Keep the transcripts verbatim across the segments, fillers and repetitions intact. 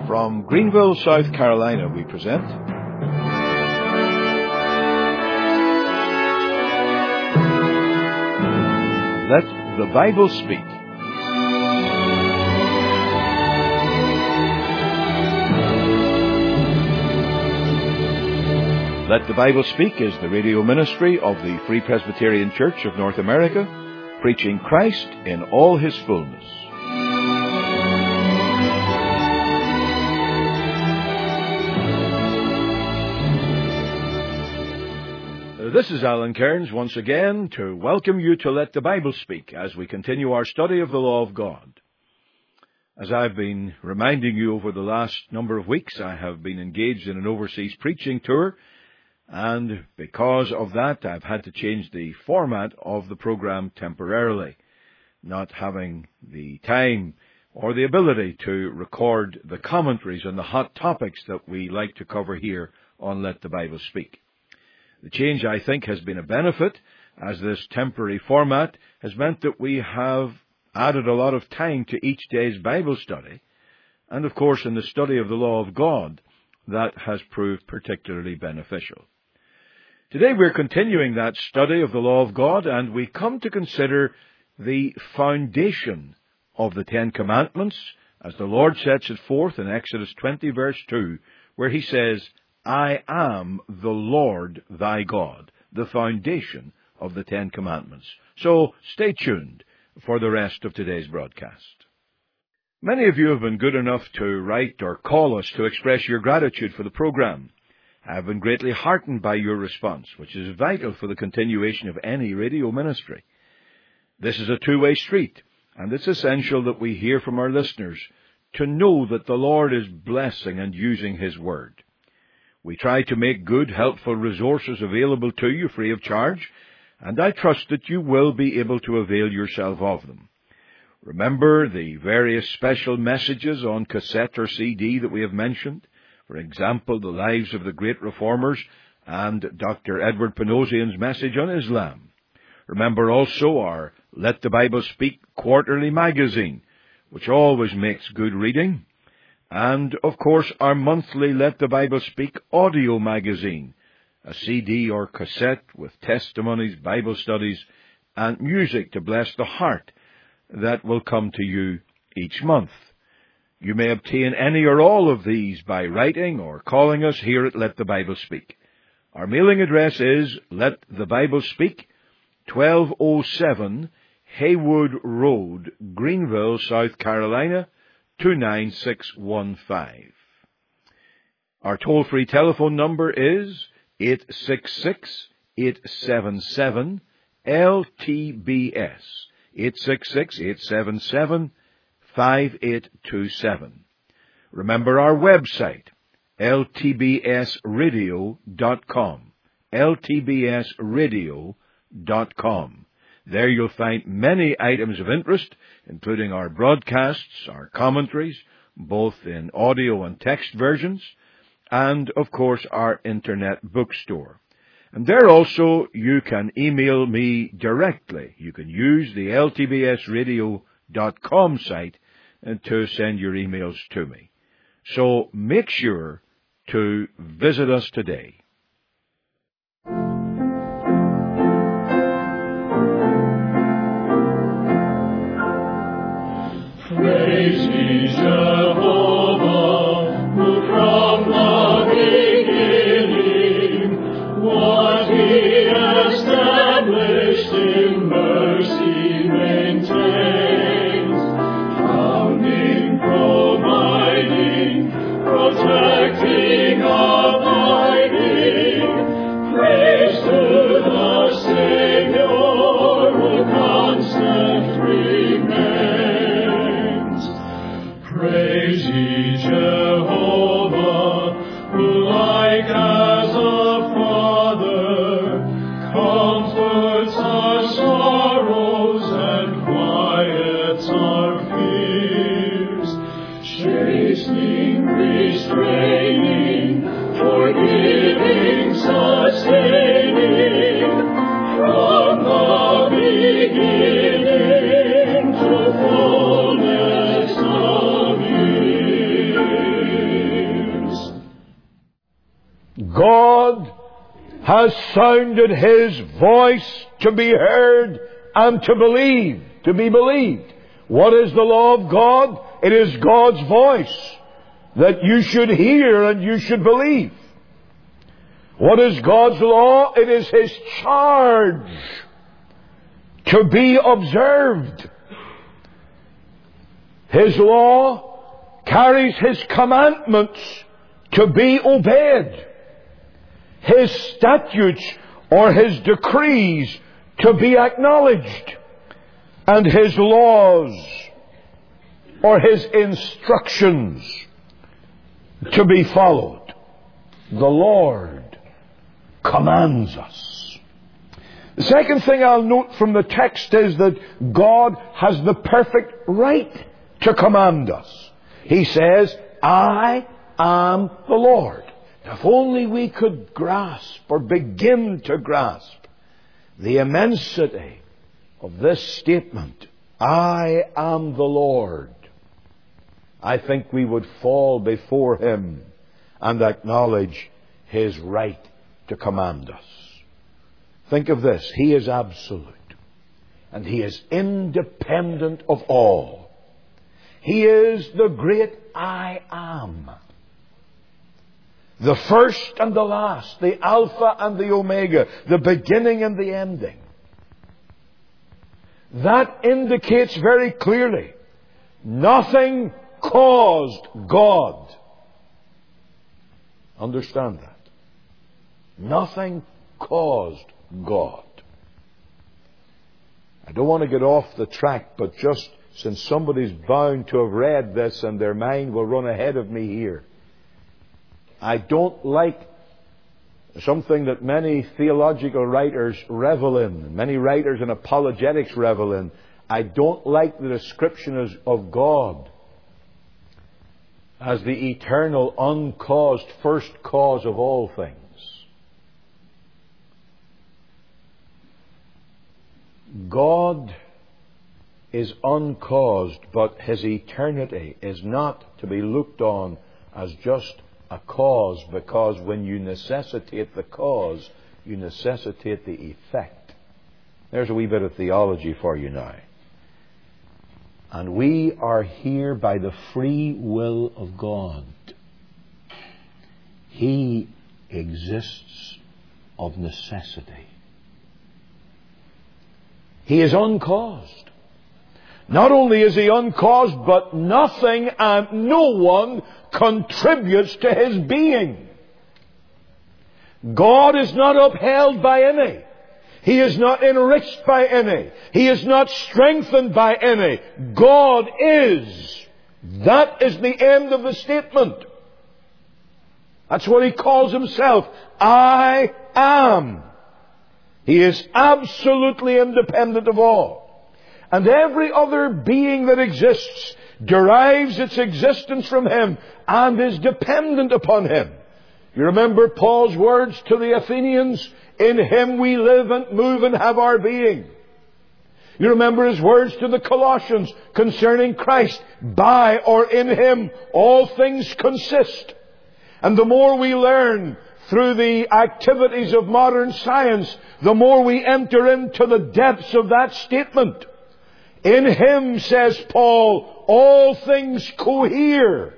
From Greenville, South Carolina, we present Let the Bible Speak. Let the Bible Speak is the radio ministry of the Free Presbyterian Church of North America, preaching Christ in all His fullness. This is Alan Cairns once again to welcome you to Let the Bible Speak as we continue our study of the law of God. As I've been reminding you over the last number of weeks, I have been engaged in an overseas preaching tour, and because of that I've had to change the format of the program temporarily, not having the time or the ability to record the commentaries on the hot topics that we like to cover here on Let the Bible Speak. The change, I think, has been a benefit, as this temporary format has meant that we have added a lot of time to each day's Bible study, and of course in the study of the law of God, that has proved particularly beneficial. Today we're continuing that study of the law of God, and we come to consider the foundation of the Ten Commandments, as the Lord sets it forth in Exodus twenty verse two, where He says, I am the Lord thy God, the foundation of the Ten Commandments. So stay tuned for the rest of today's broadcast. Many of you have been good enough to write or call us to express your gratitude for the program. I have been greatly heartened by your response, which is vital for the continuation of any radio ministry. This is a two-way street, and it's essential that we hear from our listeners to know that the Lord is blessing and using His Word. We try to make good, helpful resources available to you free of charge, and I trust that you will be able to avail yourself of them. Remember the various special messages on cassette or C D that we have mentioned. For example, the lives of the great reformers and Doctor Edward Panosian's message on Islam. Remember also our Let the Bible Speak quarterly magazine, which always makes good reading. And, of course, our monthly Let the Bible Speak audio magazine, a C D or cassette with testimonies, Bible studies, and music to bless the heart that will come to you each month. You may obtain any or all of these by writing or calling us here at Let the Bible Speak. Our mailing address is Let the Bible Speak, twelve oh seven Haywood Road, Greenville, South Carolina, two nine six one five. Our toll-free telephone number is eight six six, eight seven seven, L T B S, eight six six, eight seven seven, five eight two seven. Remember our website, L T B S radio dot com, L T B S radio dot com. There you'll find many items of interest, including our broadcasts, our commentaries, both in audio and text versions, and, of course, our internet bookstore. And there also you can email me directly. You can use the L T B S radio dot com site to send your emails to me. So make sure to visit us today. Praise ye Jehovah, who from the beginning what He established in mercy maintains, founding, providing, protecting, abiding. Praise to the Savior who constant remains. Praise ye Jehovah, who like as a Father comforts our sorrows and quiets our fears, chastening, restraining, forgiving, sustaining, from the beginning to fullness of years. has sounded His voice to be heard and to believe, to be believed. What is the law of God? It is God's voice that you should hear and you should believe. What is God's law? It is His charge to be observed. His law carries His commandments to be obeyed. His statutes or His decrees to be acknowledged. And His laws or His instructions to be followed. The Lord commands us. The second thing I'll note from the text is that God has the perfect right to command us. He says, I am the Lord. Now, if only we could grasp or begin to grasp the immensity of this statement, I am the Lord, I think we would fall before Him and acknowledge His right to command us. Think of this. He is absolute. And He is independent of all. He is the great I am. The first and the last. The Alpha and the Omega. The beginning and the ending. That indicates very clearly, nothing caused God. Understand that. Nothing caused God. I don't want to get off the track, but just since somebody's bound to have read this and their mind will run ahead of me here, I don't like something that many theological writers revel in, many writers in apologetics revel in. I don't like the description of God as the eternal, uncaused first cause of all things. God is uncaused, but His eternity is not to be looked on as just a cause, because when you necessitate the cause, you necessitate the effect. There's a wee bit of theology for you now. And we are here by the free will of God. He exists of necessity. He is uncaused. Not only is He uncaused, but nothing and no one contributes to His being. God is not upheld by any. He is not enriched by any. He is not strengthened by any. God is. That is the end of the statement. That's what He calls Himself. I am. He is absolutely independent of all. And every other being that exists derives its existence from Him and is dependent upon Him. You remember Paul's words to the Athenians, in Him we live and move and have our being. You remember his words to the Colossians concerning Christ, by or in Him all things consist. And the more we learn through the activities of modern science, the more we enter into the depths of that statement. In Him, says Paul, all things cohere.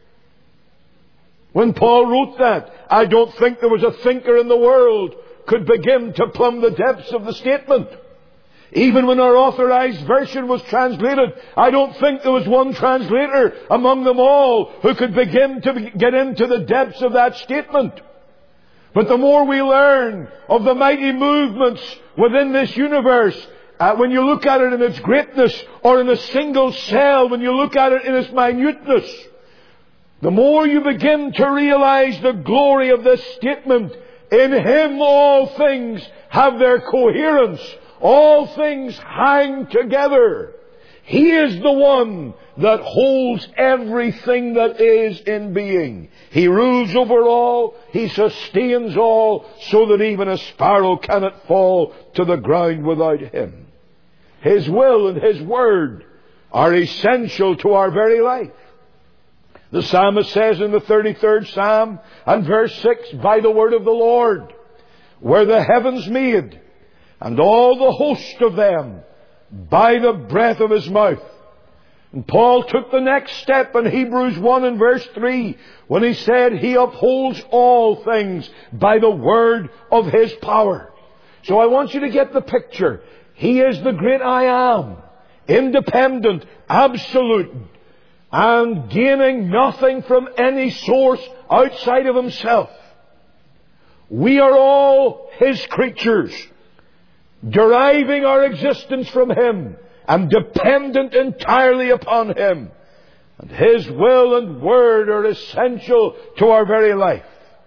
When Paul wrote that, I don't think there was a thinker in the world could begin to plumb the depths of the statement. Even when our authorized version was translated, I don't think there was one translator among them all who could begin to get into the depths of that statement. But the more we learn of the mighty movements within this universe, Uh, when you look at it in its greatness, or in a single cell, when you look at it in its minuteness, the more you begin to realize the glory of this statement. In Him all things have their coherence. All things hang together. He is the one that holds everything that is in being. He rules over all. He sustains all, so that even a sparrow cannot fall to the ground without Him. His will and His word are essential to our very life. The psalmist says in the thirty-third Psalm and verse six, by the word of the Lord were the heavens made, and all the host of them, by the breath of His mouth. And Paul took the next step in Hebrews one and verse three, when he said, He upholds all things by the word of His power. So I want you to get the picture. He is the great I am, independent, absolute, and gaining nothing from any source outside of Himself. We are all His creatures, deriving our existence from Him and dependent entirely upon Him. And His will and word are essential to our very life.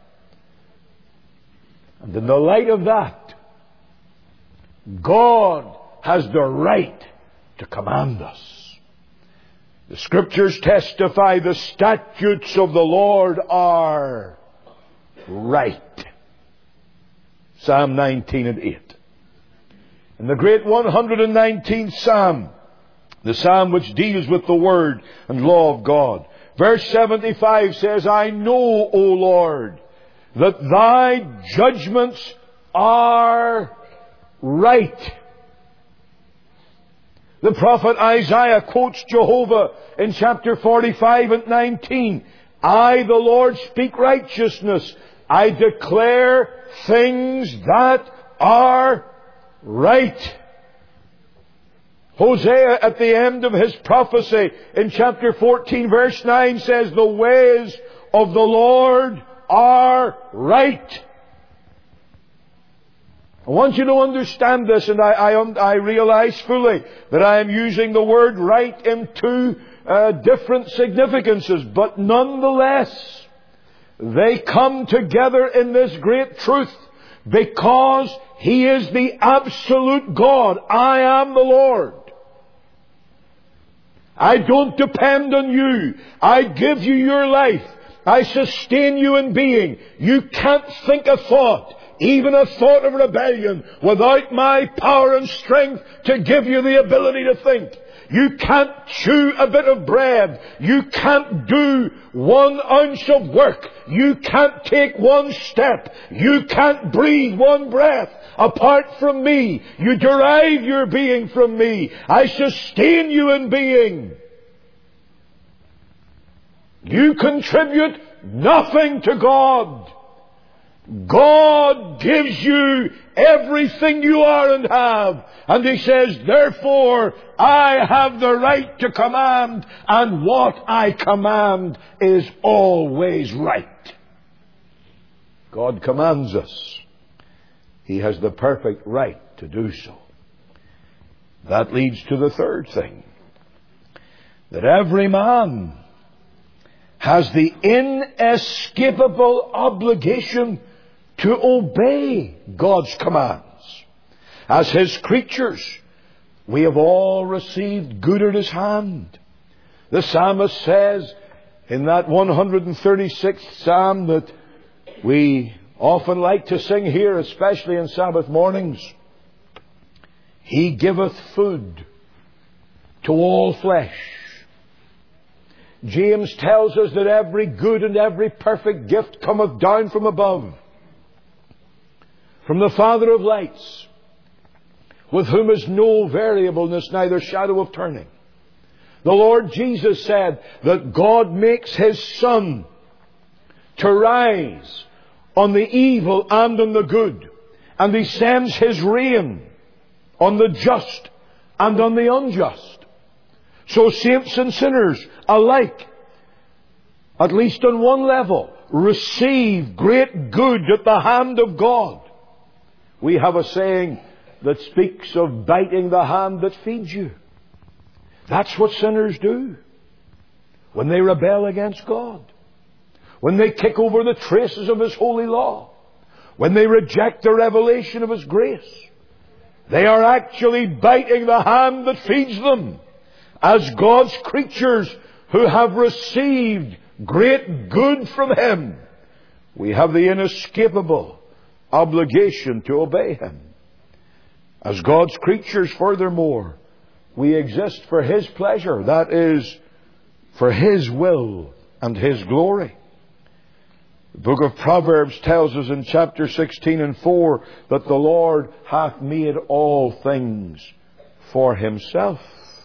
And in the light of that, God has the right to command us. The Scriptures testify the statutes of the Lord are right. Psalm nineteen and eight. In the great one hundred nineteenth Psalm, the Psalm which deals with the Word and law of God, verse seventy-five says, I know, O Lord, that Thy judgments are right. The prophet Isaiah quotes Jehovah in chapter forty-five and nineteen. I, the Lord, speak righteousness. I declare things that are right. Hosea, at the end of his prophecy in chapter fourteen verse nine, says, the ways of the Lord are right. I want you to understand this, and I, I, I realize fully that I am using the word right in two uh, different significances, but nonetheless, they come together in this great truth, because He is the absolute God. I am the Lord. I don't depend on you. I give you your life. I sustain you in being. You can't think a thought, even a thought of rebellion, without my power and strength to give you the ability to think. You can't chew a bit of bread. You can't do one ounce of work. You can't take one step. You can't breathe one breath apart from me. You derive your being from me. I sustain you in being. You contribute nothing to God. God gives you everything you are and have. And He says, therefore, I have the right to command, and what I command is always right. God commands us. He has the perfect right to do so. That leads to the third thing. That every man has the inescapable obligation to obey God's commands. As His creatures, we have all received good at His hand. The psalmist says in that one hundred thirty-sixth Psalm that we often like to sing here, especially in Sabbath mornings, He giveth food to all flesh. James tells us that every good and every perfect gift cometh down from above, from the Father of lights, with whom is no variableness, neither shadow of turning. The Lord Jesus said that God makes His sun to rise on the evil and on the good, and He sends His rain on the just and on the unjust. So saints and sinners alike, at least on one level, receive great good at the hand of God. We have a saying that speaks of biting the hand that feeds you. That's what sinners do when they rebel against God, when they kick over the traces of His holy law, when they reject the revelation of His grace. They are actually biting the hand that feeds them. As God's creatures who have received great good from Him, we have the inescapable obligation to obey Him. As God's creatures, furthermore, we exist for His pleasure, that is, for His will and His glory. The book of Proverbs tells us in chapter sixteen and four that the Lord hath made all things for himself.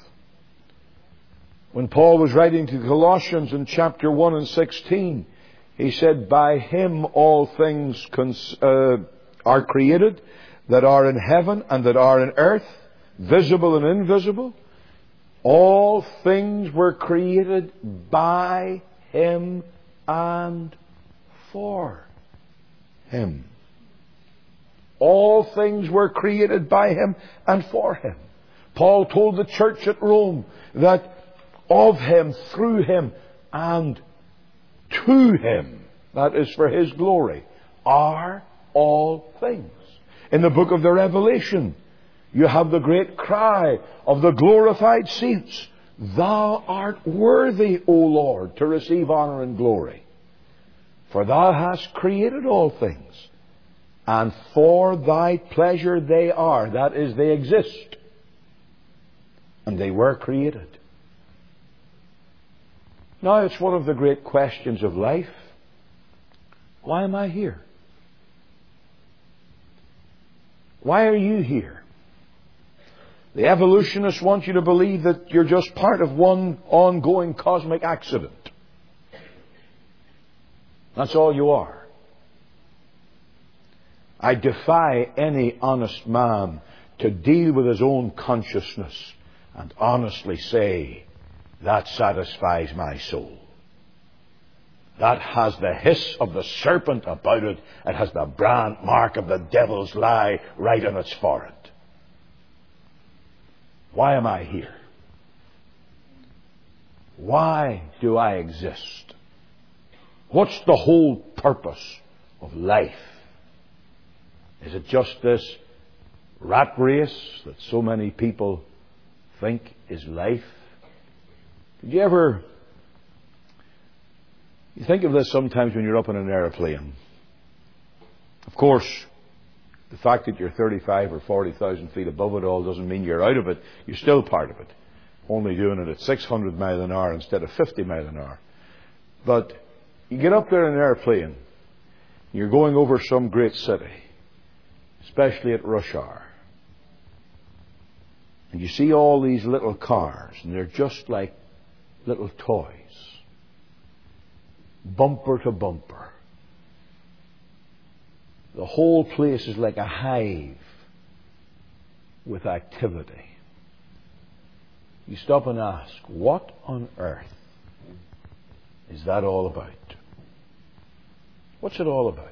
When Paul was writing to Colossians in chapter one and sixteen, he said, by him all things cons- uh, are created that are in heaven and that are in earth, visible and invisible. All things were created by him and for him. All things were created by him and for him. Paul told the church at Rome that of him, through him, and to him, that is for his glory, are all things. In the book of the Revelation, you have the great cry of the glorified saints, thou art worthy, O Lord, to receive honor and glory. For thou hast created all things, and for thy pleasure they are. That is, they exist. And they were created. Now it's one of the great questions of life. Why am I here? Why are you here? The evolutionists want you to believe that you're just part of one ongoing cosmic accident. That's all you are. I defy any honest man to deal with his own consciousness and honestly say, that satisfies my soul. That has the hiss of the serpent about it. It has the brand mark of the devil's lie right on its forehead. Why am I here? Why do I exist? What's the whole purpose of life? Is it just this rat race that so many people think is life? Did you ever... You think of this sometimes when you're up in an airplane. Of course, the fact that you're thirty-five or forty thousand feet above it all doesn't mean you're out of it. You're still part of it. Only doing it at six hundred miles an hour instead of fifty miles an hour. But you get up there in an airplane. You're going over some great city, especially at rush hour. And you see all these little cars, and they're just like little toys. Bumper to bumper. The whole place is like a hive with activity. You stop and ask, what on earth is that all about? What's it all about?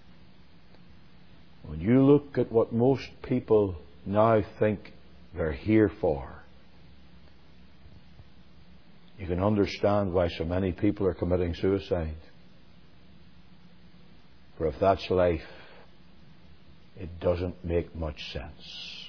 When you look at what most people now think they're here for, you can understand why so many people are committing suicide. For if that's life, it doesn't make much sense.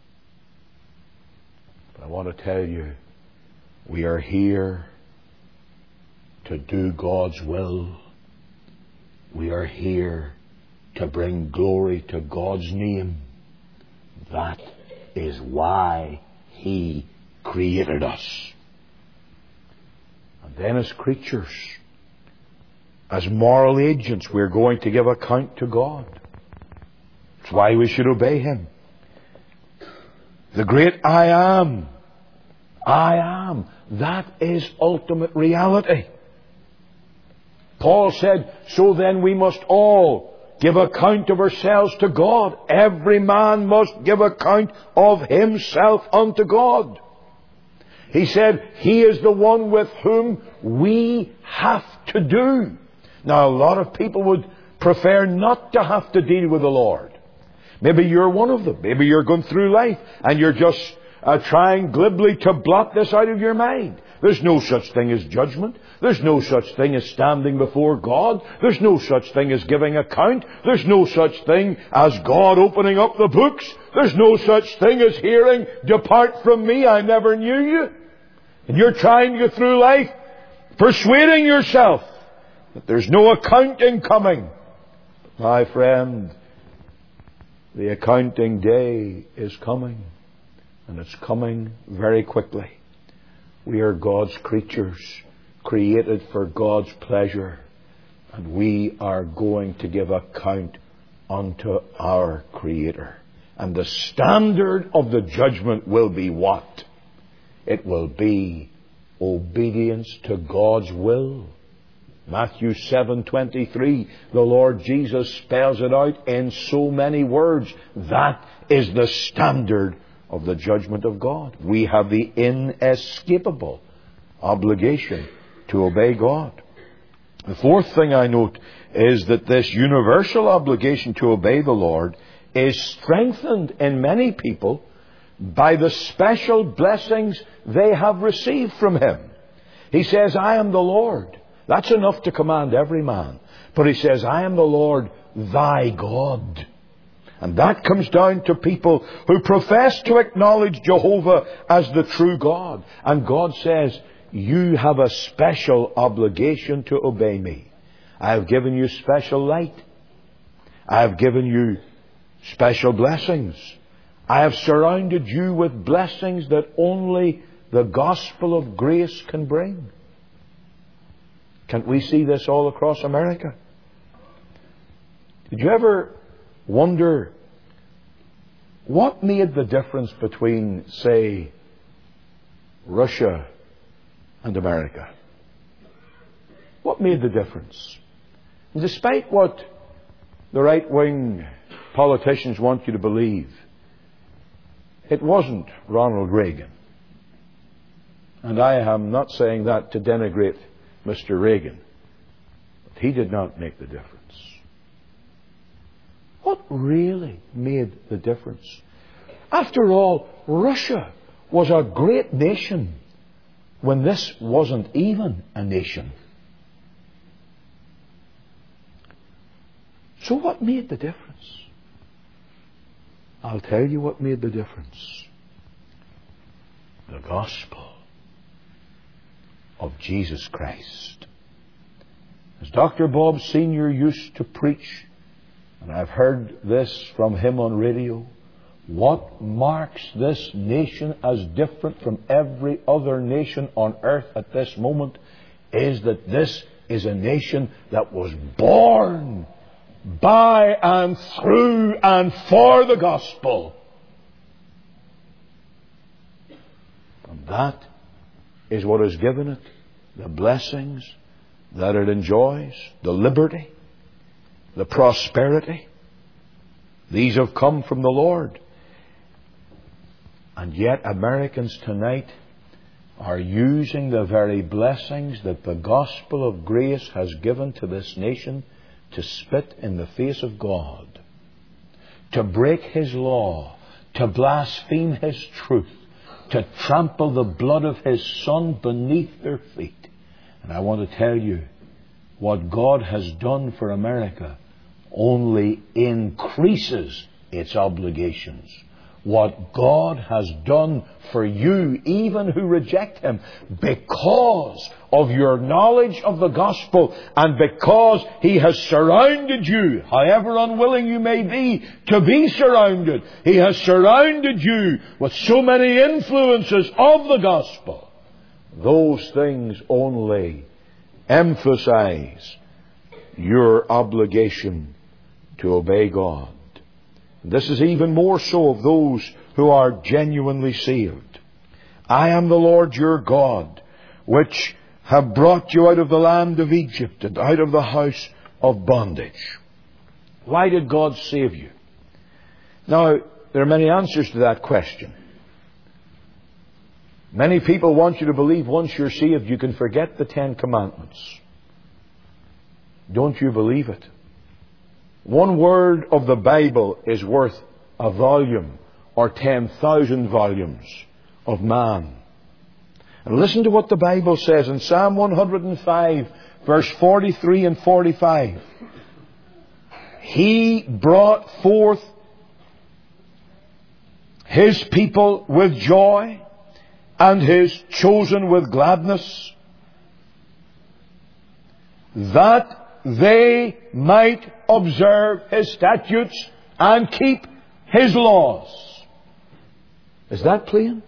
But I want to tell you, we are here to do God's will. We are here to bring glory to God's name. That is why He created us. And then as creatures, as moral agents, we're going to give account to God. That's why we should obey Him. The great I am. I am. That is ultimate reality. Paul said, so then we must all give account of ourselves to God. Every man must give account of himself unto God. He said, He is the one with whom we have to do. Now, a lot of people would prefer not to have to deal with the Lord. Maybe you're one of them. Maybe you're going through life and you're just uh, trying glibly to blot this out of your mind. There's no such thing as judgment. There's no such thing as standing before God. There's no such thing as giving account. There's no such thing as God opening up the books. There's no such thing as hearing, depart from me, I never knew you. And you're trying to get through life persuading yourself that there's no accounting coming. My friend, the accounting day is coming. And it's coming very quickly. We are God's creatures, created for God's pleasure. And we are going to give account unto our Creator. And the standard of the judgment will be what? It will be obedience to God's will. Matthew seven twenty-three, the Lord Jesus spells it out in so many words. That is the standard of the judgment of God. We have the inescapable obligation to obey God. The fourth thing I note is that this universal obligation to obey the Lord is strengthened in many people by the special blessings they have received from Him. He says, I am the Lord. That's enough to command every man. But He says, I am the Lord thy God. And that comes down to people who profess to acknowledge Jehovah as the true God. And God says, you have a special obligation to obey me. I have given you special light. I have given you special blessings. I have surrounded you with blessings that only the gospel of grace can bring. Can't we see this all across America? Did you ever wonder what made the difference between, say, Russia and America? What made the difference? And despite what the right-wing politicians want you to believe, it wasn't Ronald Reagan. And I am not saying that to denigrate Mister Reagan. But he did not make the difference. What really made the difference? After all, Russia was a great nation when this wasn't even a nation. So what made the difference? I'll tell you what made the difference. The gospel of Jesus Christ. As Doctor Bob Senior used to preach, and I've heard this from him on radio, what marks this nation as different from every other nation on earth at this moment is that this is a nation that was born by and through and for the gospel. And that is what has given it the blessings that it enjoys, the liberty, the prosperity. These have come from the Lord. And yet Americans tonight are using the very blessings that the gospel of grace has given to this nation to spit in the face of God, to break His law, to blaspheme His truth, to trample the blood of His Son beneath their feet. And I want to tell you, what God has done for America only increases its obligations. What God has done for you, even who reject Him, because of your knowledge of the gospel and because He has surrounded you, however unwilling you may be to be surrounded, He has surrounded you with so many influences of the gospel. Those things only emphasize your obligation to obey God. This is even more so of those who are genuinely saved. I am the Lord your God, which have brought you out of the land of Egypt and out of the house of bondage. Why did God save you? Now, there are many answers to that question. Many people want you to believe once you're saved you can forget the Ten Commandments. Don't you believe it? One word of the Bible is worth a volume or ten thousand volumes of man. And listen to what the Bible says in Psalm one hundred five, verse forty-three and forty-five. He brought forth His people with joy and His chosen with gladness, that they might observe His statutes and keep His laws. Is that plain?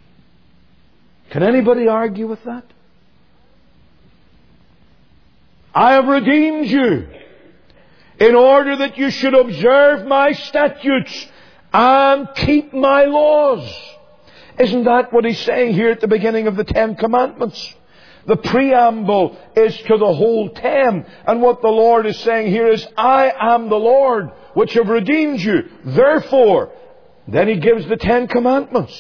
Can anybody argue with that? I have redeemed you in order that you should observe my statutes and keep my laws. Isn't that what he's saying here at the beginning of the Ten Commandments? The preamble is to the whole ten. And what the Lord is saying here is, I am the Lord which have redeemed you. Therefore, then he gives the Ten Commandments.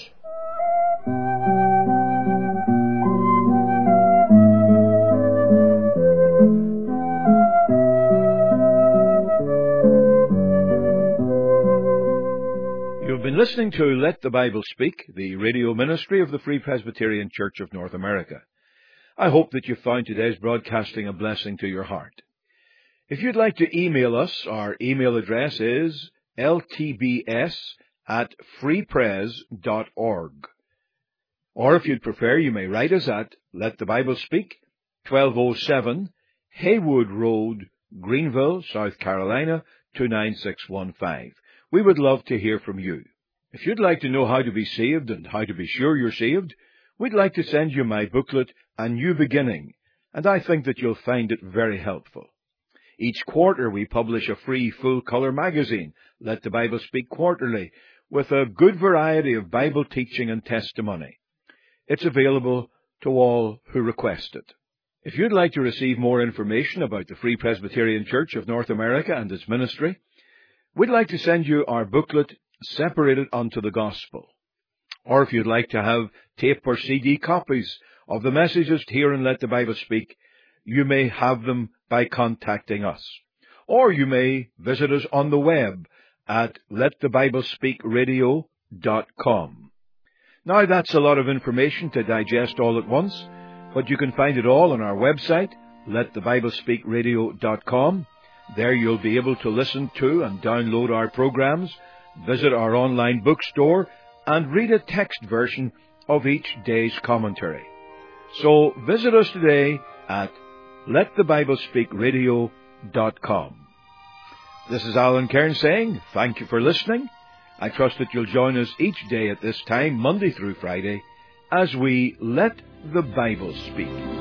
You've been listening to Let the Bible Speak, the radio ministry of the Free Presbyterian Church of North America. I hope that you found today's broadcasting a blessing to your heart. If you'd like to email us, our email address is l t b s at free pres dot org. Or if you'd prefer, you may write us at Let the Bible Speak, twelve oh seven Haywood Road, Greenville, South Carolina, two nine six one five. We would love to hear from you. If you'd like to know how to be saved and how to be sure you're saved, we'd like to send you my booklet, A New Beginning, and I think that you'll find it very helpful. Each quarter we publish a free full-color magazine, Let the Bible Speak Quarterly, with a good variety of Bible teaching and testimony. It's available to all who request it. If you'd like to receive more information about the Free Presbyterian Church of North America and its ministry, we'd like to send you our booklet, Separated unto the Gospel. Or if you'd like to have tape or C D copies of the messages here in Let the Bible Speak, you may have them by contacting us. Or you may visit us on the web at let the bible speak radio dot com. Now that's a lot of information to digest all at once, but you can find it all on our website, let the bible speak radio dot com. There you'll be able to listen to and download our programs, visit our online bookstore, and read a text version of each day's commentary. So visit us today at let the bible speak radio dot com. This is Alan Cairns saying thank you for listening. I trust that you'll join us each day at this time, Monday through Friday, as we Let the Bible Speak.